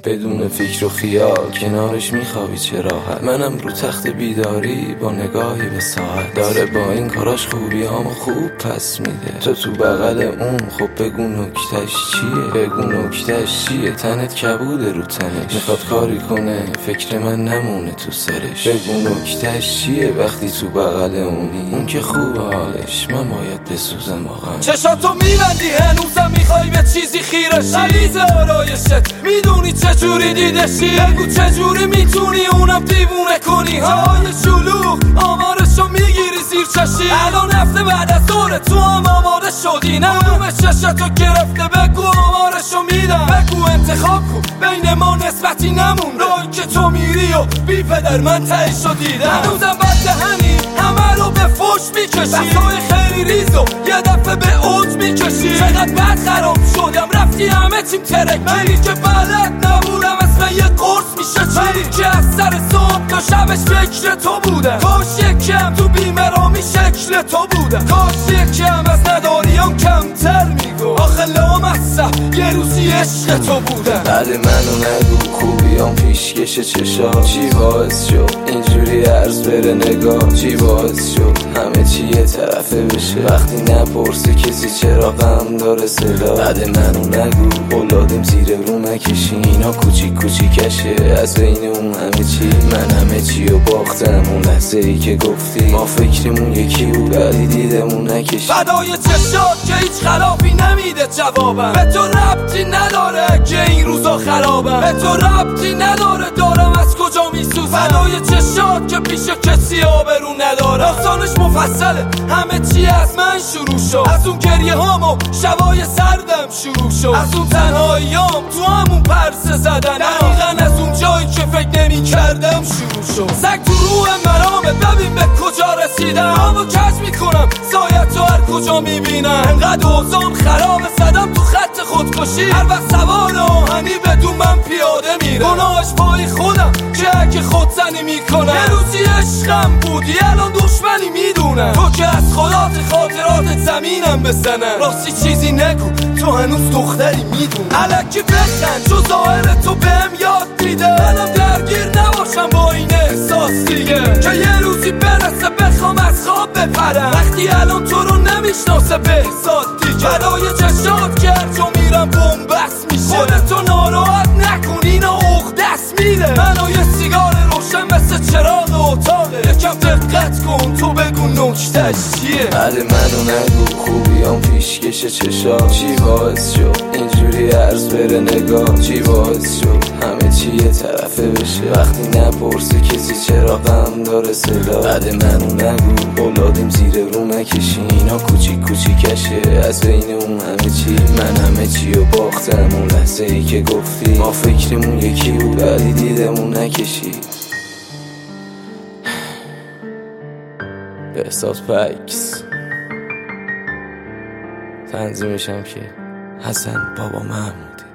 بدون فکر و خیال کنارش میخوابی چه راحت. منم رو تخت بیداری با نگاهی به ساعت، داره با این کاراش خوبیامو خوب پس میده. تو بغل اون خب بگو نکتش چیه، بگو نکتش چیه. تنت کبوده رو تنش، میخواد کاری کنه فکر من نمونه تو سرش. بگو نکتش چیه وقتی تو بغل اونی، اون که خوبه حالش من باید بسوزم واقعا. چشاتو میبندی هنوزم میخوای به چیزی خیرشی، غلیظ آرایشت میدونی چجوری دیدشی. بگو چجوری میتونی اونم دیوونه کنی. جای شلوغ آمارشو میگیری زیر چشی. الان هفته بعد از ظهر تو هم آماده شدی، نموم چشتو گرفته. بگو آمارشو میدم، بگو انتخاب کن بین ما نسبتی نمون. راهی که تو میری و بی پدر من تهیشو دیدم. هنوزم بد دهنی همه رو به فوش میکشی، بسای خیلی ریزو یه دفعه به اوج میکشی. چقدر بد خراب شدم رفتی همه چیم ترکی. منی که بلد نبودم اسم یه قرص میشه چی. منی که از سر صبح تا شبش فکر تو بودم. کاش یکم تو بیمرامی شکل تو بودم. کاش یکم از نداریام کمتر میگو. آخه لامصب یه روزی عشق تو بودم. بعد منو نگو خوبیام پیشکش چشا. چی باعث شد اینجوری عرض بره نگاه، چی باعث شد همه چی یه طرفه بشه وقتی نپرسه کسی چرا غم داره صدا. بعد منو نگو اولادم زیر رو نکشی، اینا کوچیک کوچیکشه از بین اون همه چی. من همه چی رو باختم اون لحظه ای که گفتی ما فکرمون یکی بود ولی دیدمون نکشی. فدای چشات که هیچ خلافی نمیده جوابم. به تو ربطی نداره که این روزا خرابم، به تو ربطی نداره دارم از کجا میسوزم. فدای چشات که پیش کسی آبرو نداره. داستانش مفصله همه چی از من شروع شد. از اون گریه هام و شبای سردم شروع شد. از اون تنهاییام تو همون پرسه زدن. دقیقا از اون جایی که فکر نمی کردم شروع شد. سگ تو روح مرامه ببین به کجا رسیدم. همو کج میکنم سایت تو هر کجا میبینم. انقدر اوزام خرابه زدم تو خط خودکشی. هر وقت سوار آهنی بدون من پیاده میره. گناهش پای خودم که اگه خودزنی میکنم. یه روزی عشقم بودی الان دشمنی میدونم. تو که از خاطرات زمینم بزنم. راستی چیزی نگو تو هنوز دختری میدونم. الکی بخند چو ظاهر تو بهم یاد میده. منم درگیر نباشم با این احساس دیگه، که یه روزی برسه بخوام از خواب بپرم وقتی الان تو رو نمیشناسه بهزاد دیگه. فدای چشات کرد چون میرم بومبست میشه. خودتو ناراحت نکن اینا عقدست میره. منو یه سیگار روشن مثل چراغ اتاقه. یکم دقت کن تو بگو نکتش چیه. بعد منو نگو خوبیام پیشکش چشا. چی باعث شد اینجوری عرض بره نگاه، چی باعث شد همه چی یه طرفه بشه وقتی نپرسه کسی چرا غم داره صدا. بعد منو نگو اولادم زیر رو نکشی، اینا کوچیک کوچیکشه از بین اون همه چی. من همه چی رو باختم اون لحظه ای که گفتی ما فکرمون یکی بود ولی دیدمون نکشی. بهزاد فکس تنظیمشم که حسن بابا محمودی.